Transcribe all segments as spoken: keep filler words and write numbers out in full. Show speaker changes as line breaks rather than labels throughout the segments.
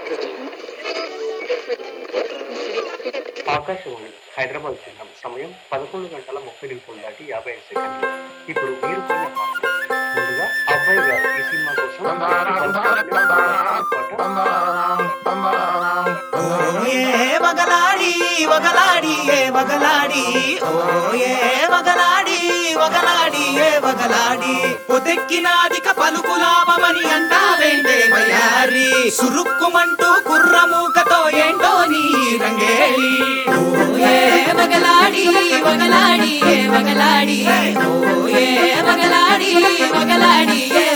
ఆకాశవాణి హైదరాబాద్ కేంద్రం సమయం పదకొండు గంటల ముప్పై నిమిషాలు దాటి యాభై ఐదు సెకండ్లు. ఇప్పుడు మీరు కొన్న పాట ముందుగా అబ్బాయి గారు ఈ సినిమా కోసం
ఏ వగలాడి వగలాడి ఏ వగలాడి ఓ ఏ వగలాడి వగలాడి ఏ వగలాడి పొదెక్కినాదిక పలుకులాభమని అంటావేంటే వయారి సురుక్కుమంటూ కుర్రమూకతో ఏంటో నీ రంగేలి ఓ ఏ వగలాడి వగలాడి ఏ వగలాడి ఓ ఏ వగలాడి వగలాడి ఏ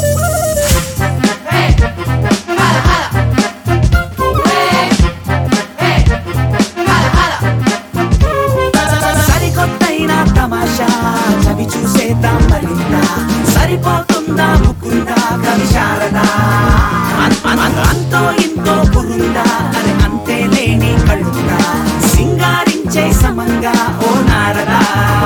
తమాషా చవి చూసేద్దాం మరిందా సరిపోతుందా ముకుందా కవి శారదా అంతో ఇంతో పురుందా అని అంతే లేని కళ్ళుందా సింగారించే సమంగా ఓ నారదా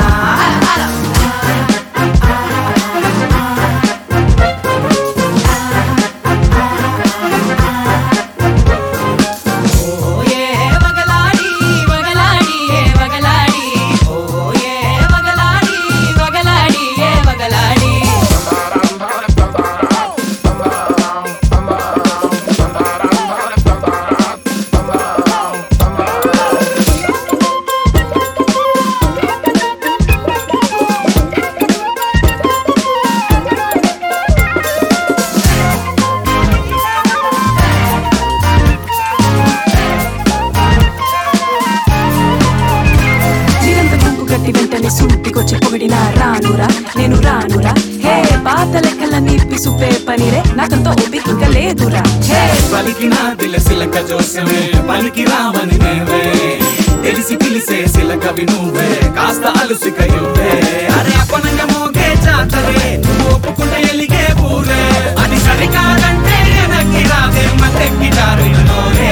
వెంటనే సూటికొచ్చి పొగిడినా రానురా నేను రానురా హే పాత లెక్కలన్నీ పిసుపే పనిరే నాకంతో ఓపిక ఇంకా లేదురా హే
పలికినా దిలసిలక జోస్యమే పలికి రామని నేవే తెలిసి పిలిసే సిలక వినువే కాస్త అలుసిక యువే అరే అపనంగ మోగే జాతరే నువ్వు ఒప్పుకుంటే ఎలిగే పూరే అది సరికాదంటే ఎనక్కి రాదే మత్తెక్కి దారిలోనే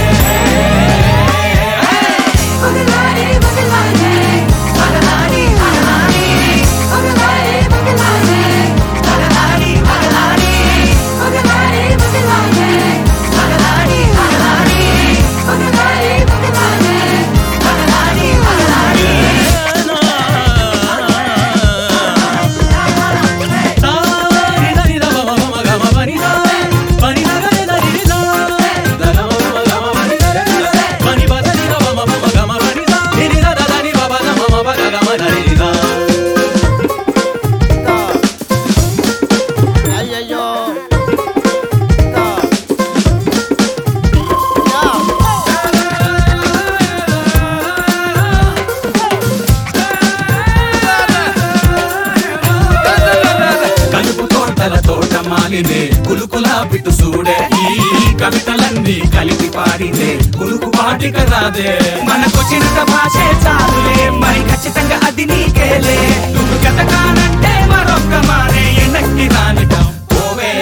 కులుకులా పిట్టు చూడే ఈ కవితలన్నీ కలిపి పాడితే కులుకు పాటిక రాదే మనకొచ్చిన భాషే చాలులే మరి ఖచ్చితంగా అది నీకేలే నువ్వు గతకానంటే మరొక్క మారే ఎనక్కి రానిటం పోవే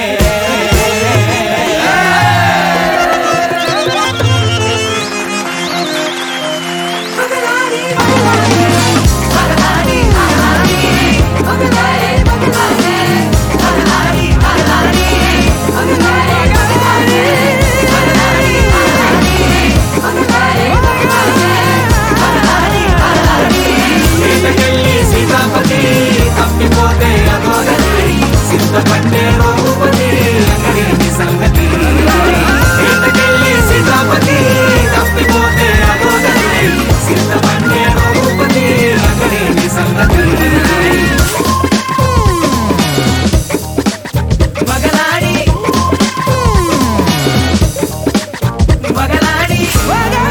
సీతాపతి తప్పిపోతే అగోదరి సిద్ధపట్టే రఘుపతి అంగడి సంగతి సీతాపతి తప్పిపోతే అగోదరి సిద్ధపట్టే రఘుపతి అంగడి సంగతి వగలాడి వగలాడి